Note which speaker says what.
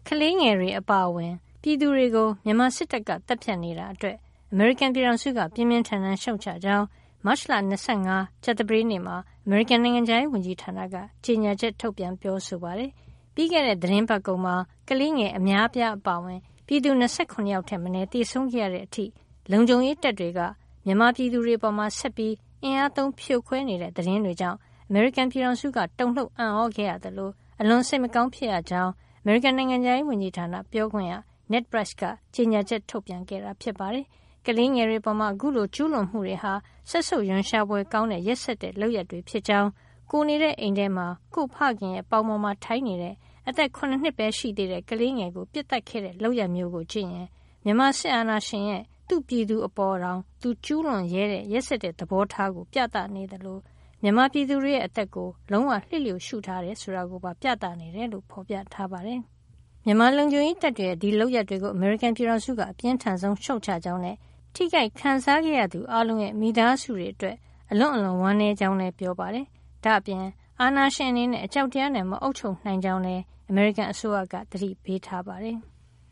Speaker 1: လေးငယ်တွေအပါအဝင်ပြည်သူတွေကိုမြန်မာစစ်တပ်ကတပ်ဖြတ်နေတာအတွက်အမေရိကန်ပြည်ထောင်စုကပြင်းပြင်းထန်ထန်ရှုတ်ချကြောင်းမတ်လ25ကြာသပတေးနေ့မှာအမေရိကန်နိုင်ငံခြားရေးဝန်ကြီးဌာနကကြေညာချက်ထုတ်ပြန်ပြောဆိုပါတယ်။ပြီးခဲ့တဲ့သတင်းပတ်ကုန်မှာကလေးငယ်အများအပြားအပါအဝင်ပြည်သူ29ယောက်ထက်မနည်းသေဆုံးခဲ့ရတဲ့အထိလုံခြုံရေးတပ်တွေကမြန်မာပြည်သူတွေပေါ်မှာဆက်ပြီးအင်အားသုံးဖြိုခွဲနေတဲ့သတင်းတွေကြောင့်အမေရိကန်ပြည်ထောင်စုကတုန်လှုပ်အံ့ဩခဲ့ရသလိုအလွန်စိတ်မကောင်းဖြစ်ရကြောင်းအမေရိကန်နိုင်ငံခြားရေးဝန်ကြီးဌာနပြောခွင့်ရ Ned Price ကကြေညာချက်ထုတ်ပြန်ခဲ့တာဖြစ်ပါတယ်။ကလေးငယ်တွေပေါ်မှာအခုလိုကျူးလွန်မှုတွေဟာဆက်ဆုပ်ရွံရှာပွဲကောင်းတဲ့ရက်စက်တဲ့လုပ်ရပ်တွေဖြစ်ကြောင်းကိုနေတဲ့အိမ်ထဲမှာကိုဖခင်ရဲ့ပေါင်ပေါ်မှာထိုင်နေတဲ့အသက်9နှစ်ပဲရှိသေးတဲ့ကလေးငယ်ကိုပြစ်တက်ခဲ့တဲ့လုပ်ရပ်မျိုးကိုကြည့်ရင်မြန်မာစစ်အာဏာရှင်ရဲ့သူ့ပြည်သူအပေါ်တော်သူကျူးလွန်ရဲတဲ့ရက်စက်တဲ့သဘောထားကိုပြသနေတယ်လို့မြန်မာပြည်သူတွေရဲ့အသက်ကိုလုံးဝလှစ်လျူရှုထားတယ်ဆိုတာကိုပါပြသနေတယ်လို့ဖော်ပြထားပါတယ်။မြန်မာလုံခြုံရေးတပ်တွေရဲ့ဒီလုပ်ရပ်တွေကိုအမေရိကန်ပြည်ထောင်စုကအပြင်းထန်ဆုံးရှုတ်ချကြောင်းနဲ့ထိခိုက်ခံစားခဲ့ရသူအလုံးရဲ့မိသားစုတွေအတွက်အလွန်ဝမ်းနည်းကြောင်းလည်းပြောပါတယ်။ဒါ့အပြင်အာဏာရှင်အနေနဲ့အကြောက်တရားနဲ့မအုပ်ချုပ်နိုင်ကြောင်းလည်းအမေရိကန်အစိုးရကသတိပေးထားပါတယ်။